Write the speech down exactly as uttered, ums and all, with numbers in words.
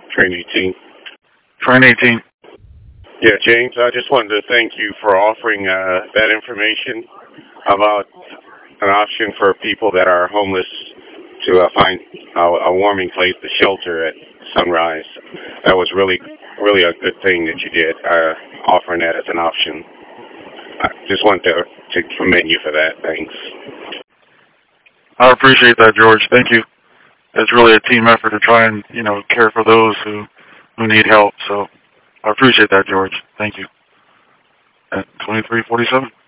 Train eighteen. Train eighteen. Yeah, James, I just wanted to thank you for offering uh, that information about an option for people that are homeless to uh, find a, a warming place to shelter at sunrise. That was really, really a good thing that you did, uh, offering that as an option. I just wanted to, to commend you for that. Thanks. I appreciate that, George. Thank you. It's really a team effort to try and, you know, care for those who, who need help. So I appreciate that, George. Thank you. At twenty-three forty-seven.